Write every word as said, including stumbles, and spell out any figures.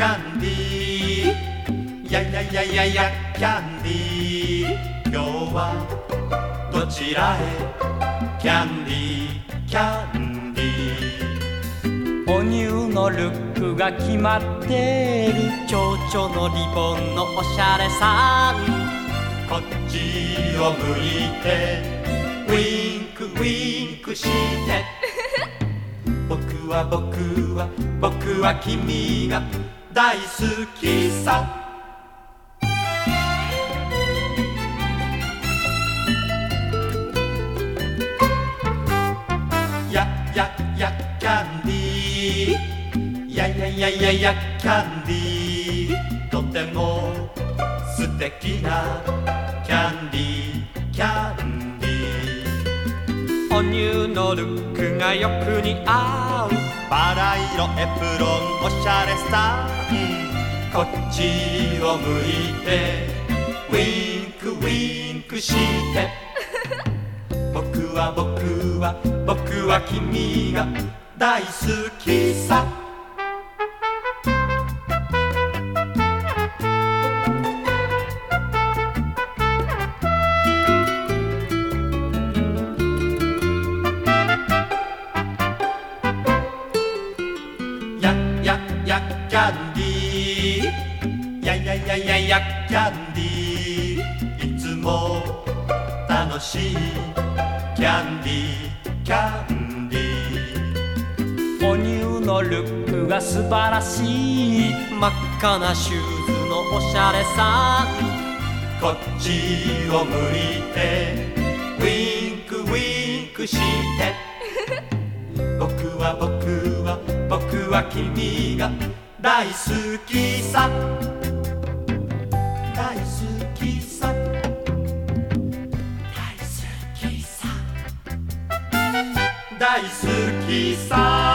キャンディーやややややキャンディー今日はどちらへキャンディーキャンディーお乳のルックが決まってる蝶々のリボンのおしゃれさんこっちを向いてウィンクウィンクして僕は僕は僕は君が大好きさやややキャンディーやややややキャンディーとても素敵なキャンディーキャンディーお乳のルックがよく似合うバラ色エプロンおしゃれさんこっちを向いてウィンクウィンクして僕は僕は僕は君が大好きさやややキャンディーやややややキャンディーいつも楽しいキャンディーキャンディーお乳のルックが素晴らしい真っ赤なシューズのおしゃれさんこっちを向いてウィンクウィンクして僕は僕は僕は君が大好きさ大好きさ大好きさ大好きさ